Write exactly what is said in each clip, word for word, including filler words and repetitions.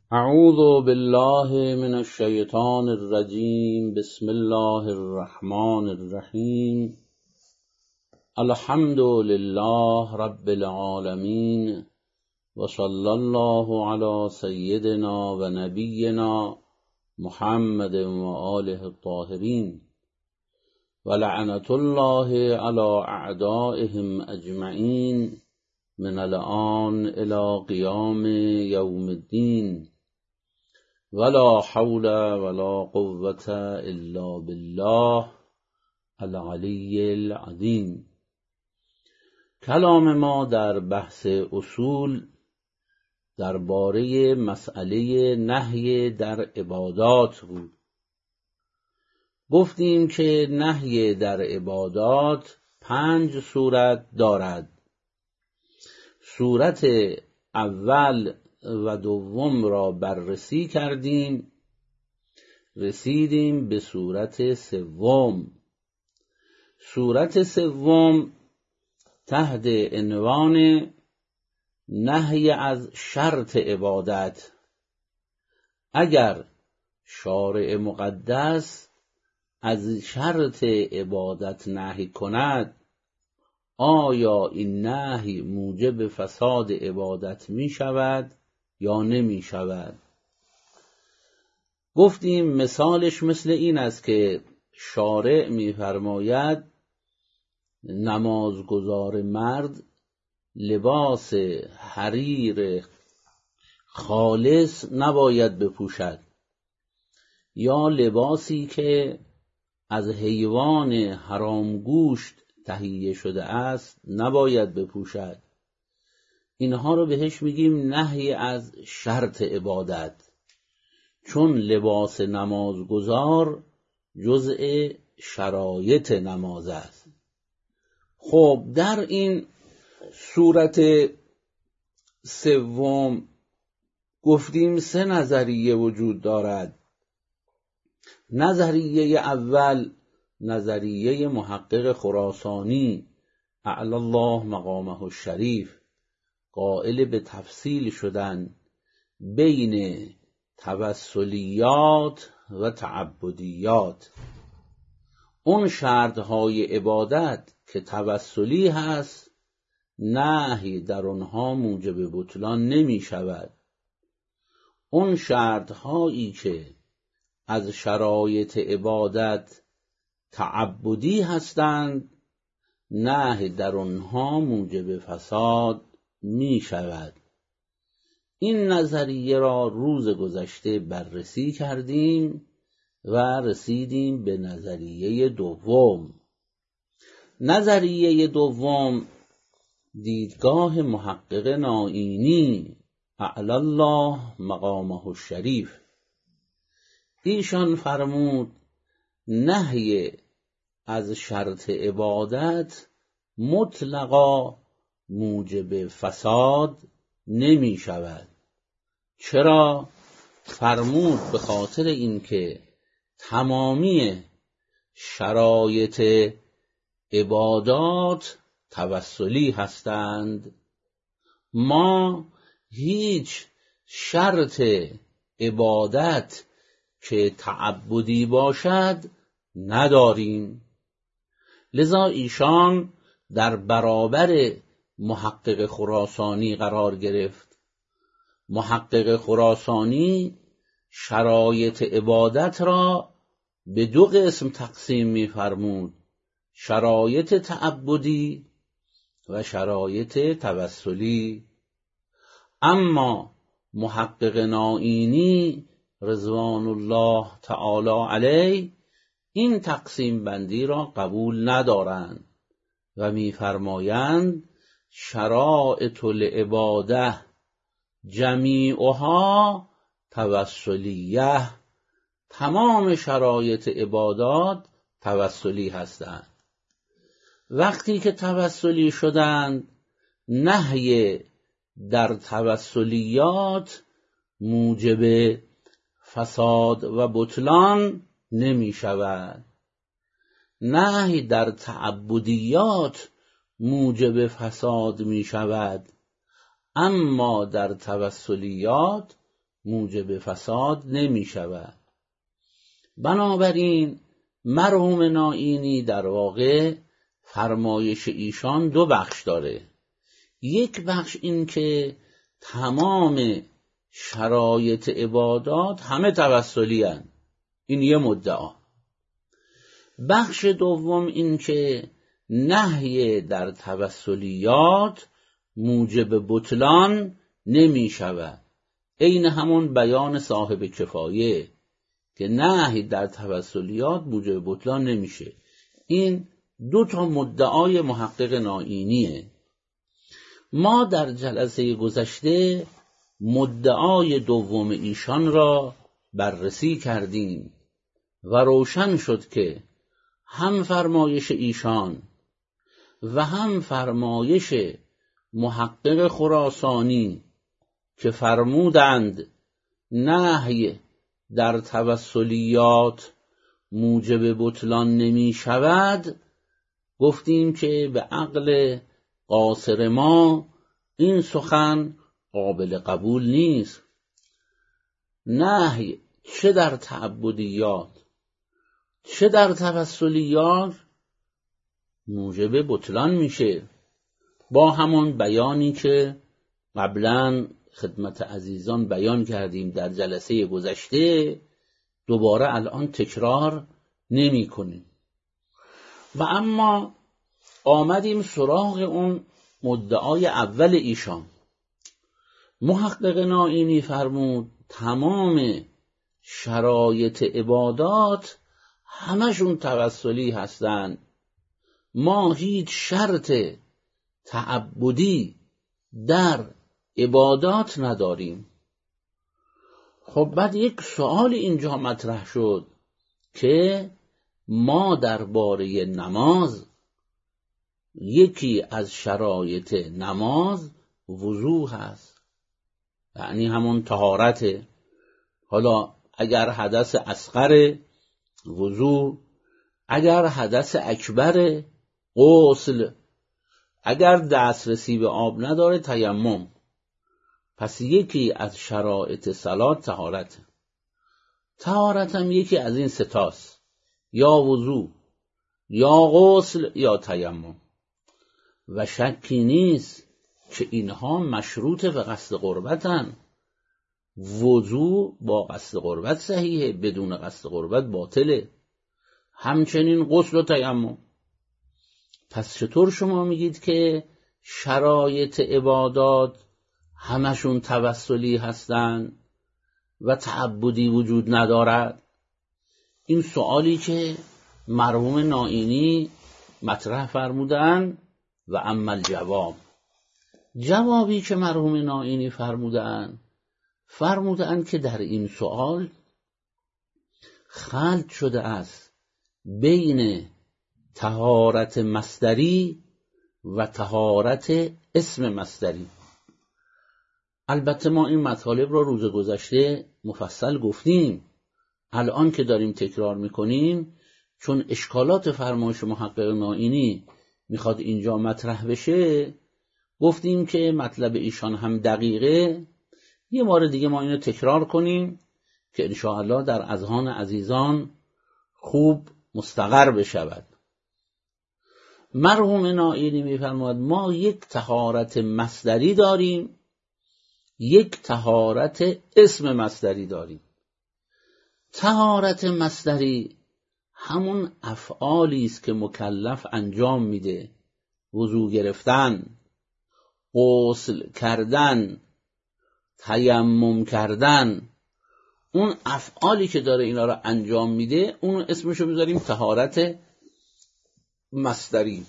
اعوذ بالله من الشیطان الرجیم. بسم الله الرحمن الرحیم. الحمد لله رب العالمین و صلی الله علی سیدنا و نبینا محمد و آله الطاهرین و لعنت الله علی اعدائهم اجمعین من الآن الی قیام یوم الدین. ولا حول ولا قوة الا بالله العلی العظیم. کلام ما در بحث اصول درباره مسئله نهی در عبادات بود. گفتیم که نهی در عبادات پنج صورت دارد. صورت اول و دوم را بررسی کردیم، رسیدیم به صورت سوم. صورت سوم تحت عنوان نهی از شرط عبادت. اگر شارع مقدس از شرط عبادت نهی کند، آیا این نهی موجب فساد عبادت می شود یا نمی شود؟ گفتیم مثالش مثل این است که شارع می فرماید نمازگزار مرد لباس حریر خالص نباید بپوشد، یا لباسی که از حیوان حرامگوشت تهیه شده است نباید بپوشد. اینها رو بهش میگیم نهی از شرط عبادت، چون لباس نمازگزار جزء شرایط نماز است. خب در این صورت سوم گفتیم سه نظریه وجود دارد. نظریه اول نظریه محقق خراسانی اعلی الله مقامه الشریف، قائل به تفصیل شدن بین توسلیات و تعبدیات. اون شرطهای عبادت که توسلی هست، نهی در اونها موجب بطلان نمی شود. اون شرطهایی که از شرایط عبادت تعبدی هستند، نهی در آنها موجب فساد می شود. این نظریه را روز گذشته بررسی کردیم و رسیدیم به نظریه دوم. نظریه دوم دیدگاه محقق نائینی اعلی الله مقامه الشریف. ایشان فرمود نهی از شرط عبادت مطلقا موجب فساد نمی شود. چرا؟ فرمود به خاطر اینکه تمامی شرایط عبادات توسلی هستند. ما هیچ شرط عبادت که تعبدی باشد نداریم. لذا ایشان در برابر محقق خراسانی قرار گرفت. محقق خراسانی شرایط عبادت را به دو قسم تقسیم می فرمود: شرایط تعبدی و شرایط توسلی. اما محقق نائینی رضوان الله تعالی علیه این تقسیم بندی را قبول ندارند و می‌فرمایند شرائط العباده جمیعها توسلیه. تمام شرایط عبادات توسلی هستند. وقتی که توسلی شدند، نهی در توسلیات موجب فساد و بطلان نمی شود. نهی در تعبدیات موجب فساد می شود، اما در توسلیات موجب فساد نمی شود. بنابراین مرحوم نائینی در واقع فرمایش ایشان دو بخش داره. یک بخش این که تمام شرایط عبادات همه توسلی هستند، این یه مدعا. بخش دوم این که نهی در توسلیات موجب بطلان نمی شود، این همون بیان صاحب کفایه که نهی در توسلیات موجب بطلان نمیشه. این دو تا مدعای محقق نائینیه. ما در جلسه گذشته مدعای دوم ایشان را بررسی کردیم و روشن شد که هم فرمایش ایشان و هم فرمایش محقق خراسانی که فرمودند نهی در توسلیات موجب بطلان نمی شود، گفتیم که به عقل قاصر ما این سخن قابل قبول نیست. نهی چه در تعبدیات چه در توسلیات موجب بطلان میشه، با همون بیانی که قبلا خدمت عزیزان بیان کردیم در جلسه گذشته، دوباره الان تکرار نمی کنیم. و اما آمدیم سراغ اون مدعای اول ایشان. محقق نائینی فرمود تمام شرایط عبادات همشون توسلی هستند، ما هیچ شرط تعبدی در عبادات نداریم. خب بعد یک سوال اینجا مطرح شد که ما درباره نماز، یکی از شرایط نماز وضو هست، یعنی همون طهارت. حالا اگر حدث اصغر وضو، اگر حدث اکبر غسل، اگر دسترسی به آب نداره تیمم. پس یکی از شرایط صلات طهارت. طهارت هم یکی از این ستاست، یا وضو یا غسل یا تیمم. و شکی نیست که اینها مشروط به قصد قربتن. وضو با قصد قربت صحیحه، بدون قصد قربت باطله، همچنین غسل و تیمم. پس چطور شما میگید که شرایط عبادات همشون توسلی هستن و تعبدی وجود ندارد؟ این سوالی که مرحوم نائینی مطرح فرمودن. و اما الجواب، جوابی که مرحوم نائینی فرمودن فرمودن که در این سوال خلط شده است بین طهارت مصدری و طهارت اسم مصدری. البته ما این مطالب را روز گذشته مفصل گفتیم، الان که داریم تکرار میکنیم چون اشکالات فرمایش محقق نائینی میخواد اینجا مطرح بشه، گفتیم که مطلب ایشان هم دقیقه. یه بار دیگه ما اینو تکرار کنیم که انشاءالله در اذهان عزیزان خوب مستقر بشود. مرحوم نائینی میفرماید ما یک طهارت مصدری داریم، یک طهارت اسم مصدری داریم. طهارت مصدری همون افعالی است که مکلف انجام میده، وضو گرفتن، غسل کردن، تیمم کردن. اون افعالی که داره اینا رو انجام میده اون اسمشو میذاریم طهارت مصدری.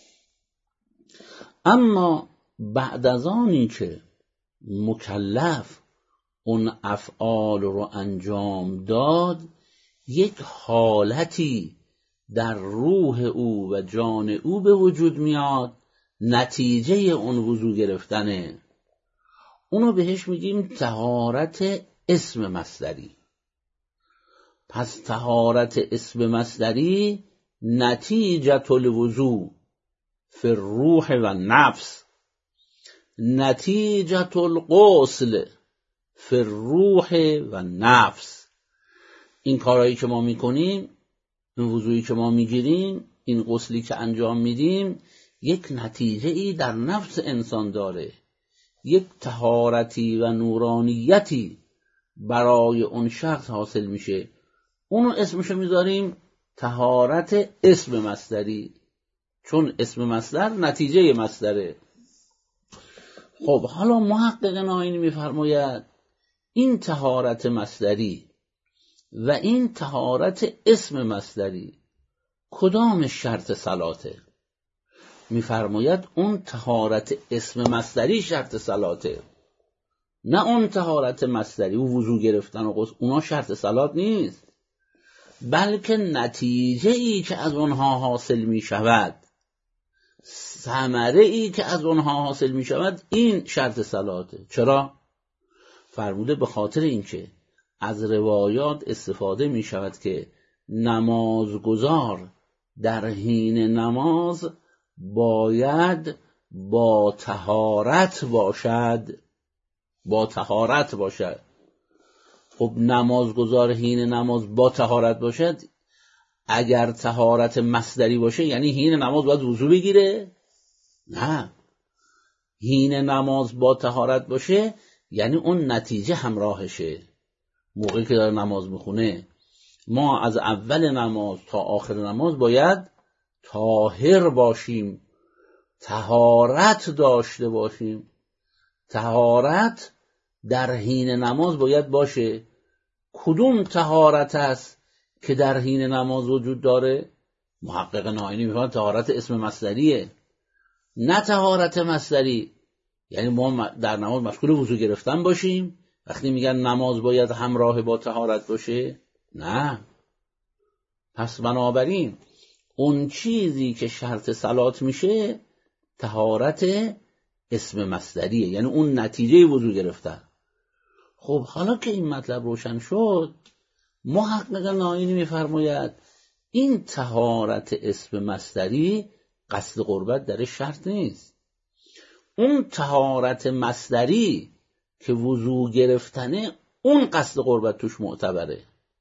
اما بعد از آنی که مکلف اون افعال رو انجام داد، یک حالتی در روح او و جان او به وجود میاد، نتیجه اون وضو گرفتنه. اونو بهش میگیم طهارت اسم مصدری. پس طهارت اسم مصدری نتیجه الوضو فی الروح و نفس، نتیجه الغسل فی الروح و نفس. این کارهایی که ما میکنیم، این وضوعی که ما میگیریم، این غسلی که انجام میدیم، یک نتیجه ای در نفس انسان داره، یک طهارتی و نورانیتی برای اون شخص حاصل میشه. اونو اسمشو میذاریم طهارت اسم مصدری، چون اسم مصدر نتیجه مصدره. خب حالا محقق نائینی میفرماید این طهارت مصدری و این طهارت اسم مصدری کدام شرط صلاته؟ میفرماید اون طهارت اسم مصدری شرط صلاته، نه اون طهارت مصدری و وضو گرفتن و غسل، اونا شرط صلات نیست، بلکه نتیجه ای که از اونها حاصل می شود، ثمره ای که از اونها حاصل می شود، این شرط صلاته. چرا؟ فرموده به خاطر اینکه از روایات استفاده می شود که نمازگزار در حین نماز باید با طهارت باشد، با طهارت باشد. خب نمازگزار حین نماز با طهارت باشد، اگر طهارت مصدری باشه یعنی حین نماز باید وضو بگیره؟ نه، حین نماز با طهارت باشه یعنی اون نتیجه همراهشه. موقعی که داره نماز میخونه، ما از اول نماز تا آخر نماز باید طاهر باشیم، طهارت داشته باشیم. طهارت در حین نماز باید باشه. کدوم طهارت است که در حین نماز وجود داره؟ محقق نائینی میفهمه طهارت اسم مصدریه، نه طهارت مصدری. یعنی ما در نماز مشغول وضو گرفتن باشیم، وقتی میگن نماز باید همراه با طهارت باشه؟ نه. پس بنابراین اون چیزی که شرط صلات میشه طهارت اسم مصدریه، یعنی اون نتیجه وضو گرفتن. خب حالا که این مطلب روشن شد، محقق نائینی میفرماید این طهارت اسم مصدری قصد قربت درش شرط نیست. اون طهارت مصدری که وضو گرفتنه، اون قصد قربت توش معتبره.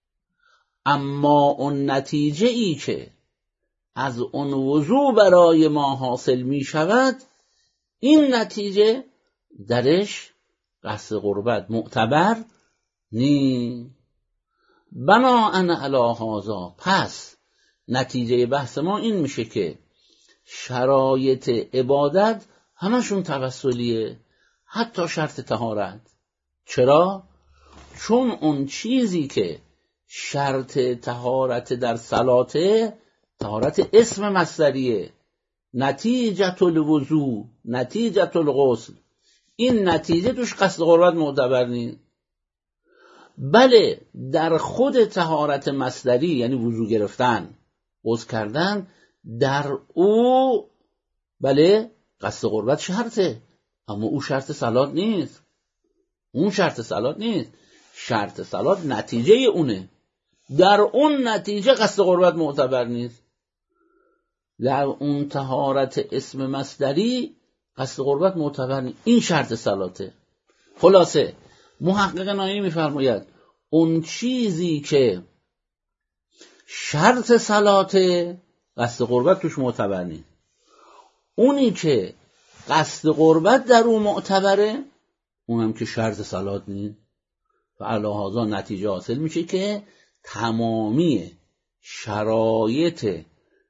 اما اون نتیجه ای که از اون وضو برای ما حاصل می شود، این نتیجه درش قصد قربت معتبر نی. بناءً علی هذا، پس نتیجه بحث ما این میشه که شرایط عبادت همشون توسلیه، حتی شرط طهارت. چرا؟ چون اون چیزی که شرط طهارت در صلاته طهارت اسم مصدریه، نتیجت الوضو، نتیجت الغسل، این نتیجه توش قصد قربت معتبر نیست. بله در خود طهارت مصدری یعنی وضو گرفتن، غسل کردن، در او بله قصد قربت شرطه، اما او شرط صلات نیست. اون شرط صلات نیست، شرط صلات نتیجه اونه، در اون نتیجه قصد قربت معتبر نیست. در اون طهارت اسم مصدری قصد قربت معتبر نیست، این شرط صلاته. خلاصه محقق نائینی میفرماید اون چیزی که شرط صلاته قصد قربت توش معتبر نیست، اونی که قصد قربت در اون معتبره اونم که شرط صلات نیست. و علی هذا نتیجه حاصل میشه که تمامی شرایط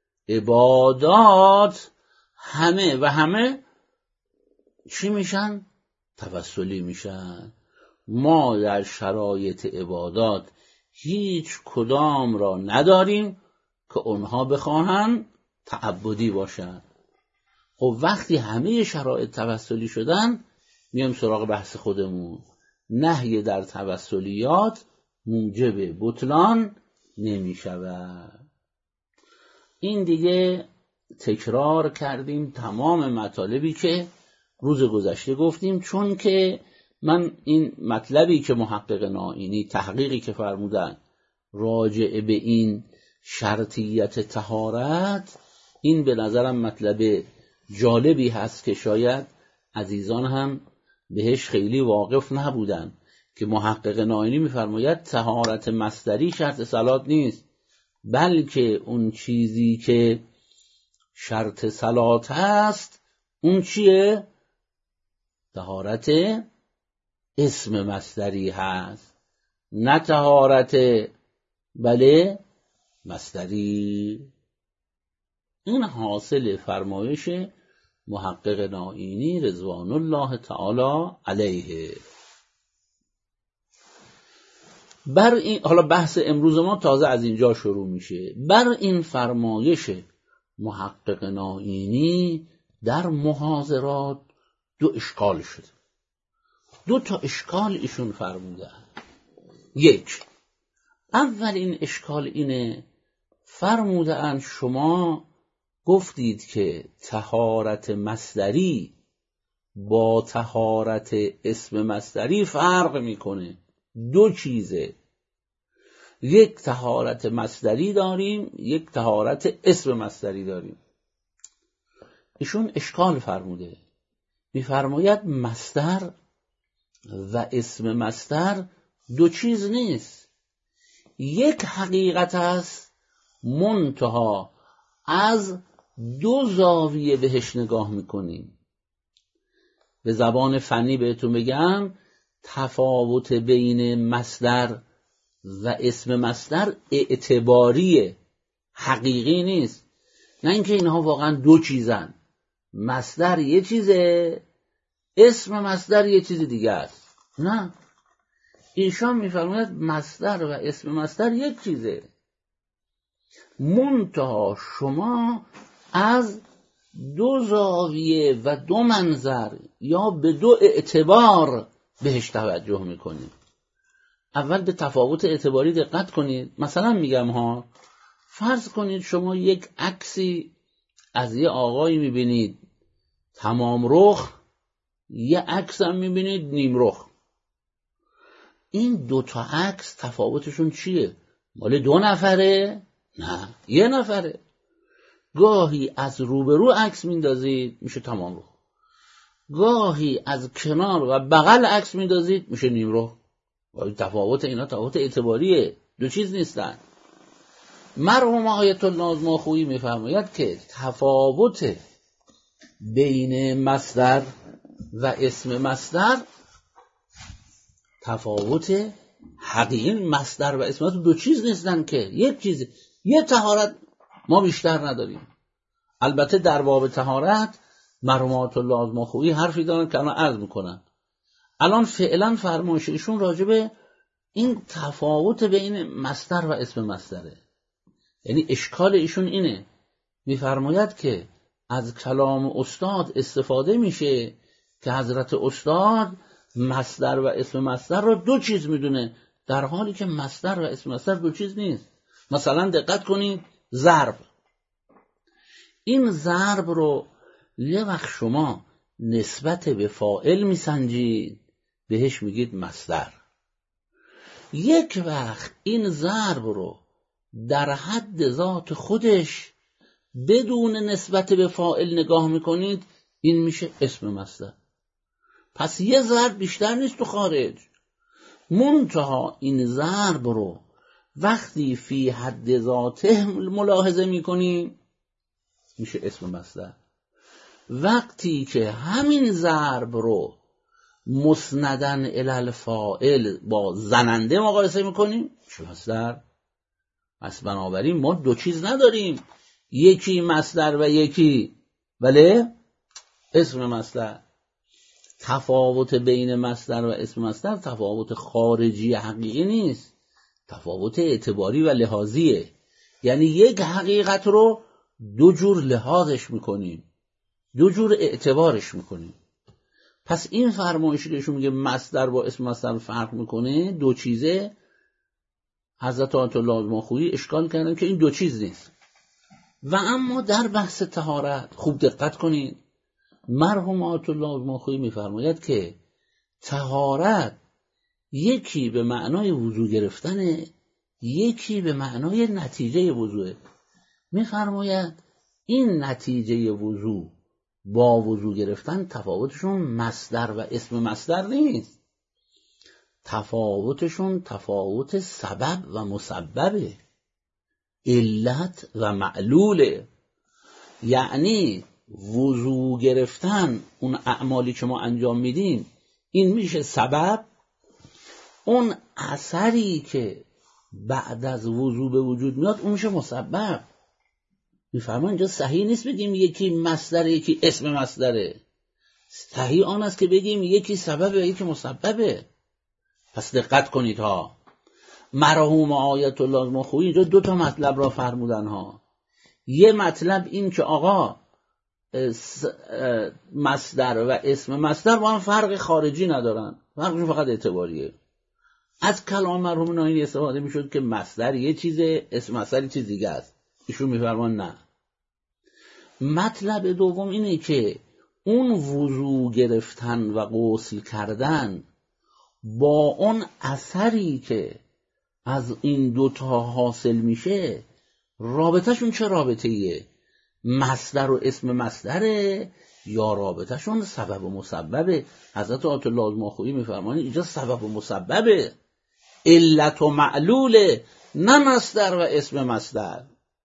عبادات همه و همه چی میشن؟ توسلی میشن. ما در شرایط عبادات هیچ کدام را نداریم که اونها بخواهن تعبدی باشن. خب وقتی همه شرایط توسلی شدن، میام سراغ بحث خودمون. نهی در توسلیات موجب بطلان نمی شود. این دیگه تکرار کردیم تمام مطالبی که روز گذشته گفتیم، چون که من این مطلبی که محقق نائینی تحقیقی که فرمودن راجع به این شرطیت طهارت، این به نظرم مطلب جالبی هست که شاید عزیزان هم بهش خیلی واقف نبودن که محقق نائینی میفرماید طهارت مصدری شرط صلات نیست، بلکه اون چیزی که شرط صلات هست اون چیه؟ طهارت اسم مصدری هست، نه طهارت بله مصدری. این حاصل فرمایش محقق نائینی رضوان الله تعالی علیه. بر این حالا بحث امروز ما تازه از اینجا شروع میشه. بر این فرمایش محقق نائینی در محاضرات دو اشکال شده. دو تا اشکال ایشون فرمودن. یک، اولین اشکال اینه، فرمودن شما گفتید که طهارت مصدری با طهارت اسم مصدری فرق میکنه، دو چیزه، یک طهارت مصدری داریم، یک طهارت اسم مصدری داریم. ایشون اشکال فرموده، میفرماید مصدر و اسم مصدر دو چیز نیست، یک حقیقت است، منتها از دو زاویه بهش نگاه میکنیم. به زبان فنی بهتون بگم، تفاوت بین مصدر و اسم مصدر اعتباریه، حقیقی نیست. نه اینکه اینها واقعا دو چیزن، مصدر یه چیزه، اسم مصدر یه چیز دیگه است. نه، ایشان میفرماید مصدر و اسم مصدر یک چیزه، منتها شما از دو زاویه و دو منظر یا به دو اعتبار بهش توجه میکنید. اول به تفاوت اعتباری دقت کنید. مثلا میگم ها، فرض کنید شما یک عکسی از یه آقایی میبینید تمام رخ، یه عکس هم میبینید نیم رخ. این دو تا عکس تفاوتشون چیه؟ مال دو نفره؟ نه، یه نفره. گاهی از روبرو عکس میندازید میشه تمام رخ، گاهی از کنار و بغل عکس میندازید میشه نیم رخ. تفاوت اینا تفاوت اعتباریه، دو چیز نیستن. مرحوم آیت الله ماخویی میفرماید که تفاوت بین مصدر و اسم مصدر تفاوت حقیقی، مصدر و اسم مصدر دو چیز نیستن که یک چیز. یه طهارت ما بیشتر نداریم. البته در باب طهارت مرحوم آیت الله ماخویی حرفی دارن که الان عرض میکنن. الان فعلا فرمایش ایشون راجبه این تفاوت بین مصدر و اسم مصدره. یعنی اشکال ایشون اینه، میفرماید که از کلام استاد استفاده میشه که حضرت استاد مصدر و اسم مصدر رو دو چیز میدونه، در حالی که مصدر و اسم مصدر دو چیز نیست. مثلا دقت کنید، ضرب، این ضرب رو یه وقت شما نسبت به فاعل میسنجید بهش میگید مصدر، یک وقت این ضرب رو در حد ذات خودش بدون نسبت به فاعل نگاه میکنید این میشه اسم مصدر. پس یه ضرب بیشتر نیست تو خارج، منتها این ضرب رو وقتی فی حد ذاته ملاحظه میکنیم میشه اسم مصدر. وقتی که همین ضرب رو مسندن الی الفاعل با زننده مقایسه میکنیم میشه مصدر. پس بنابراین ما دو چیز نداریم، یکی مصدر و یکی بله اسم مصدر. تفاوت بین مصدر و اسم مصدر تفاوت خارجی حقیقی نیست، تفاوت اعتباری و لحاظیه. یعنی یک حقیقت رو دو جور لحاظش میکنیم، دو جور اعتبارش میکنیم. پس این فرمایشی که ایشون میگه مصدر با اسم مصدر فرق میکنه، دو چیزه، حضرت آیت الله ماخویی اشکال کردن که این دو چیز نیست. و اما در بحث طهارت خوب دقت کنید، مرحوم آیت الله ماخویی میفرماید که طهارت یکی به معنای وضو گرفتنه، یکی به معنای نتیجه وضوئه. میفرماید این نتیجه وضو با وضو گرفتن تفاوتشون مصدر و اسم مصدر نیست. تفاوتشون تفاوت سبب و مسببه، علت و معلوله. یعنی وضو گرفتن، اون اعمالی که ما انجام میدیم، این میشه سبب. اون اثری که بعد از وضو به وجود میاد اون میشه مسبب. میفهمن اینجا صحیح نیست بگیم یکی مصدره یکی اسم مصدره. صحیح آن است که بگیم یکی سببه یکی مسببه. پس دقت کنید ها. مرحوم آیت الله المخویی اینجا دو تا مطلب را فرمودن ها. یه مطلب این که آقا مصدر و اسم مصدر با هم فرق خارجی ندارن، فرقشون فقط اعتباریه. از کلام مرحوم ناینی استفاده میشد که مصدر یه چیزه، اسم مصدر یه چیز دیگه است. ایشون میفرمان نه. مطلب دوم اینه که اون وضو گرفتن و غسل کردن با اون اثری که از این دوتا حاصل میشه رابطهشون چه رابطه ایه؟ مصدر و اسم مصدره یا رابطهشون سبب و مسببه؟ حضرت آیت الله المخویی میفرمانی اینجا سبب و مسببه، علت و معلوله، نه مصدر و اسم مصدر.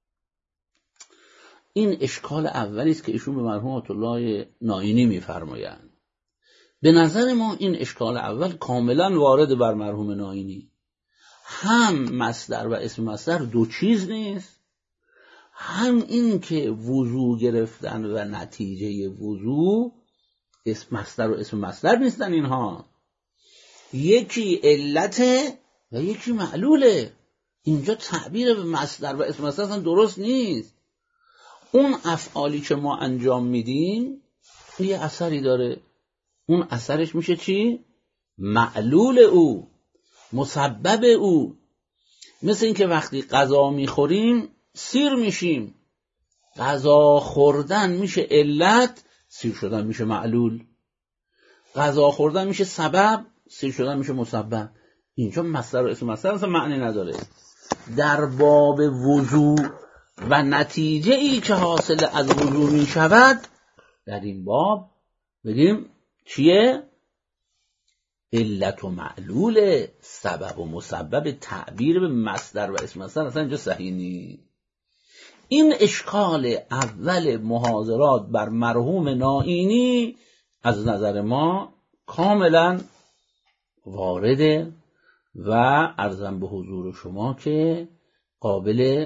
این اشکال اولی است که ایشون به مرحوم آیت الله ناینی میفرمایند. به نظر ما این اشکال اول کاملا وارد بر مرحوم ناینی. هم مصدر و اسم مصدر دو چیز نیست، هم این که وضو گرفتن و نتیجه وضو اسم مصدر و اسم مصدر نیستن. اینها یکی علته و یکی معلوله. اینجا تعبیر به مصدر و اسم مصدر درست نیست. اون افعالی که ما انجام میدیم یه اثری داره، اون اثرش میشه چی؟ معلول او، مسبب او. مثل این که وقتی غذا میخوریم سیر میشیم، غذا خوردن میشه علت، سیر شدن میشه معلول. غذا خوردن میشه سبب، سیر شدن میشه مسبب. اینجا مصدر و اسم مصدر اصلا معنی نداره. در باب وضو و نتیجه ای که حاصل از وضو می شود در این باب بگیم چیه؟ علت و معلول، سبب و مسبب. تعبیر به مصدر و اسم مصدر اصلا اینجا صحیح نیست. این اشکال اول محاضرات بر مرحوم ناینی از نظر ما کاملا وارده و عرضم به حضور شما که قابل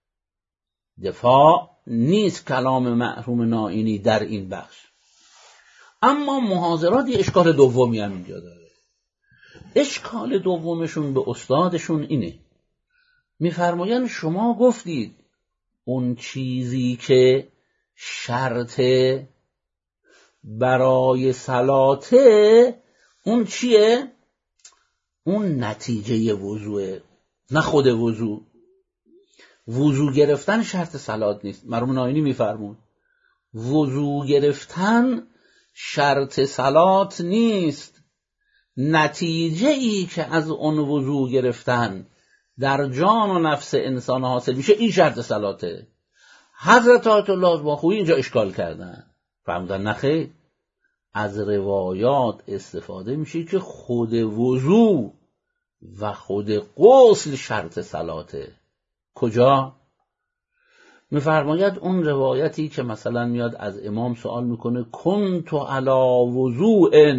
دفاع نیست کلام مرحوم ناینی در این بخش. اما محاضرات یه اشکال دومی هم اینجا داره. اشکال دومشون به استادشون اینه، میفرمایند شما گفتید اون چیزی که شرط برای صلاته اون چیه؟ اون نتیجه وضوعه، نه خود وضو. وضو گرفتن شرط صلات نیست. مرحوم ناینی میفرمون وضو گرفتن شرط صلات نیست، نتیجه ای که از اون وضو گرفتن در جان و نفس انسان حاصل میشه این شرط صلاته. حضرت آیت الله المخویی اینجا اشکال کردن، فرمودن نخیر، از روایات استفاده میشه که خود وضو و خود غسل شرط صلاته. کجا؟ میفرماید اون روایتی که مثلا میاد از امام سوال میکنه کنت علی وضوء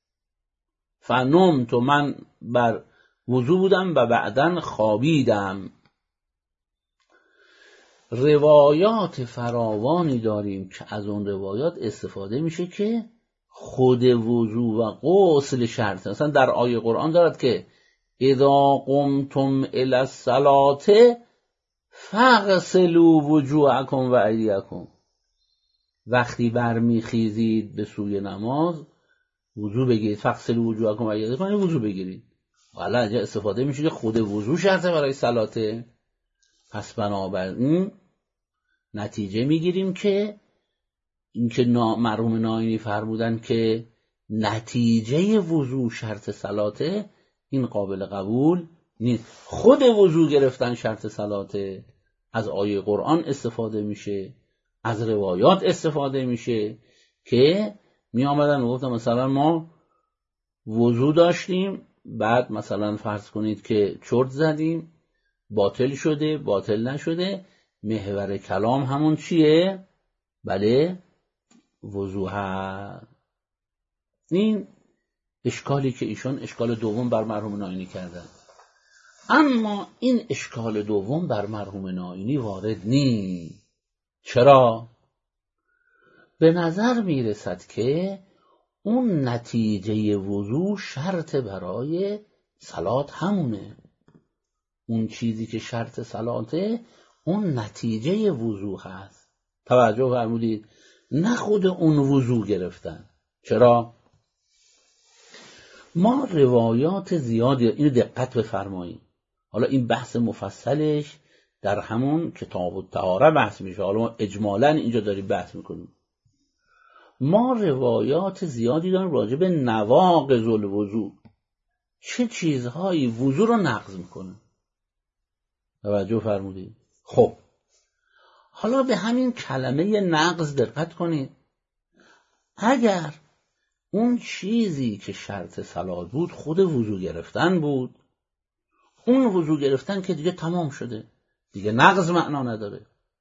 فنمت، من بر وضو بودم و بعدن خوابیدم. روایات فراوانی داریم که از اون روایات استفاده میشه که خود وضو و غسل شرط. مثلا در آیه قرآن دارد که اذا قمتم الی الصلاة فاغسلوا وجوهکم و ایدیکم، وقتی برمیخیزید به سوی نماز وضو بگیرید. فاغسلوا وجوهکم و ایدیکم یعنی وضو بگیرید. والا اینجا استفاده میشه که خود وضو شرطه برای صلاته. پس بنابراین نتیجه میگیریم که اینکه مرحوم ناینی فرمودن که نتیجه وضو شرط صلاته، این قابل قبول نیست. خود وضو گرفتن شرط صلاته. از آیه قرآن استفاده میشه، از روایات استفاده میشه که می آمدن و گفتن مثلا ما وضو داشتیم بعد مثلا فرض کنید که چرت زدیم، باطل شده، باطل نشده، محور کلام همون چیه؟ بله، وضوح. این اشکالی که ایشون اشکال دوم بر مرحوم نائینی کردن. اما این اشکال دوم بر مرحوم نائینی وارد نیست. چرا؟ به نظر میرسد که اون نتیجه وضوح شرط برای صلات همونه. اون چیزی که شرط صلاته اون نتیجه وضوح هست. توجه فرمودید؟ نه خود اون وضوح گرفتن. چرا؟ ما روایات زیادی، اینو دقت بفرمایید، حالا این بحث مفصلش در همون کتاب الطهاره بحث میشه، حالا ما اجمالاً اینجا داریم بحث میکنیم. ما روایات زیادی داریم راجع به نواقض الوضوء، چه چیزهایی وضوء رو نقض میکنه. توجه فرمودید؟ خب حالا به همین کلمه نقض دقت کنید. اگر اون چیزی که شرط صلات بود خود وضو گرفتن بود، اون وضو گرفتن که دیگه تمام شده، دیگه نقض معنا نداره.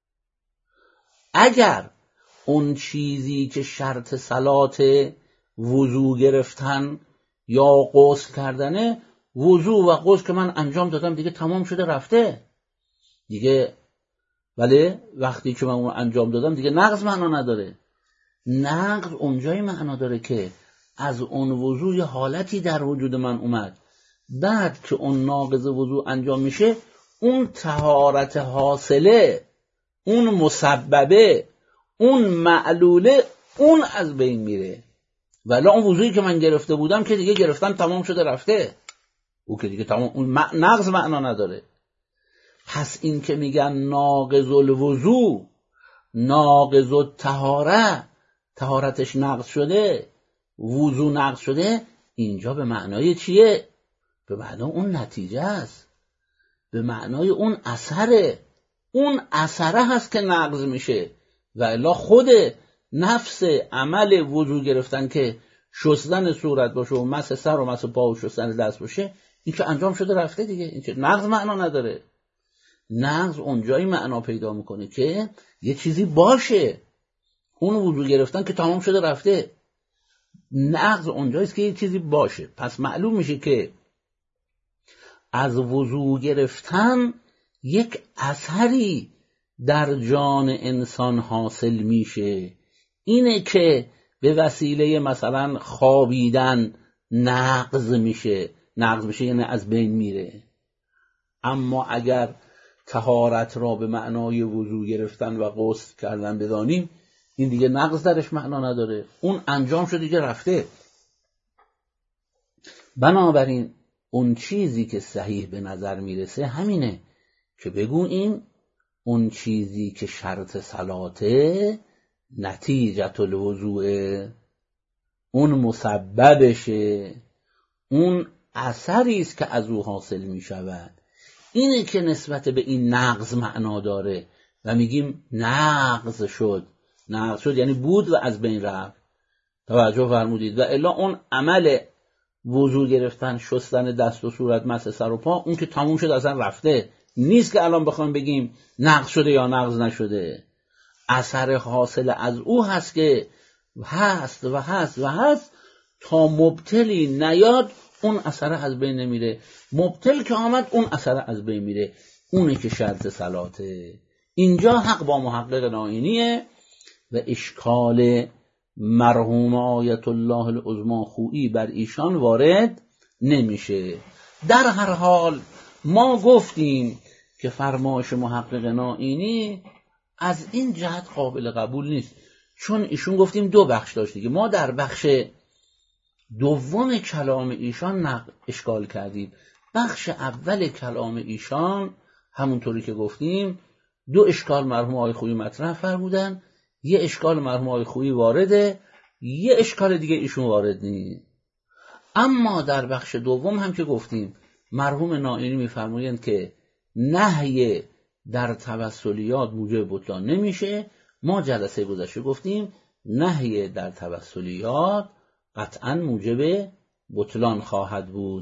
اگر اون چیزی که شرط صلات وضو گرفتن یا غسل کردنه، وضو و غسل که من انجام دادم دیگه تمام شده رفته دیگه، ولی وقتی که من اون انجام دادم دیگه نقض معنا نداره. نقض اونجایی معنا داره که از اون وضو یه حالتی در وجود من اومد، بعد که اون ناقض وضو انجام میشه، اون طهارت حاصله، اون مسببه، اون معلوله، اون از بین میره. ولی اون وضویی که من گرفته بودم که دیگه گرفتم تمام شده رفته، او که دیگه تمام، اون نقض معنا نداره. پس این که میگن ناقض الوضو، ناقض الطهاره، طهارتش نقض شده، وضو نقض شده، اینجا به معنای چیه؟ به معنای اون نتیجه است، به معنای اون اثره. اون اثره هست که نقض میشه، و الا خود نفس عمل وضو گرفتن که شستن صورت باشه و مس سر و مس پا و شستن دست باشه، این که انجام شده رفته دیگه، این که نقض معنا نداره. نقض اونجایی معنا پیدا میکنه که یه چیزی باشه، اون وضو گرفتن که تمام شده رفته. نقض اونجاییست که یه چیزی باشه. پس معلوم میشه که از وضو گرفتن یک اثری در جان انسان حاصل میشه، اینه که به وسیله مثلا خوابیدن نقض میشه. نقض میشه یعنی از بین میره. اما اگر طهارت را به معنای وضو گرفتن و غسل کردن بدانیم، این دیگه نقض درش معنا نداره، اون انجام شده دیگه رفته. بنابراین اون چیزی که صحیح به نظر میرسه همینه که بگوییم اون چیزی که شرط صلاته نتیجت الوضوء، اون مسببشه، اون اثری است که از او حاصل می شود، اینه که نسبت به این نقض معنا داره و میگیم نقض شد. نقض شد یعنی بود و از بین رفت. توجه فرمودید؟ و الا اون عمل وضو گرفتن، شستن دست و صورت، مس سر و پا، اون که تموم شد اصلا رفته، نیست که الان بخوام بگیم نقض شده یا نقض نشده. اثر حاصل از او هست که هست و هست و هست تا مبتلی نیاد، اون اثر از بین نمیره. مبتل که آمد اون اثر از بین میره، اونه که شرط صلاته. اینجا حق با محقق نائینیه و اشکال مرحوم آیت الله العظمی خویی بر ایشان وارد نمیشه. در هر حال ما گفتیم که فرمایش محقق نائینی از این جهت قابل قبول نیست، چون ایشون گفتیم دو بخش داشت دیگه. ما در بخش دوم کلام ایشان اشکال کردیم. بخش اول کلام ایشان همونطوری که گفتیم دو اشکال مرحوم آقای خویی مطرح فرمودن، یه اشکال مرحوم آقای خویی وارده، یه اشکال دیگه ایشون وارد نیست. اما در بخش دوم هم که گفتیم مرحوم نائینی میفرمایند که نهی در توسلیات موجب بطلان نمیشه. ما جلسه گذشته گفتیم نهی در توسلیات قطعا موجب بطلان خواهد بود.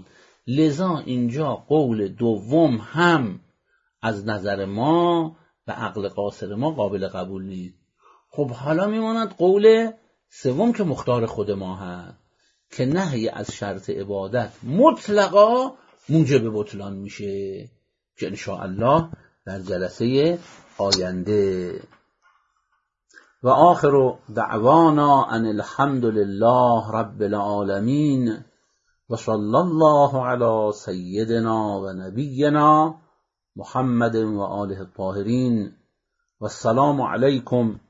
لذا اینجا قول دوم هم از نظر ما و عقل قاصر ما قابل قبول نیست. خب حالا میماند قول سوم که مختار خود ما هست که نهی از شرط عبادت مطلقا موجب بطلان میشه، که انشاءالله در جلسه آینده. و آخر دعوانا ان الحمد لله رب العالمین و صلی الله علی سیدنا و نبینا محمد و آله الطاهرین و السلام علیکم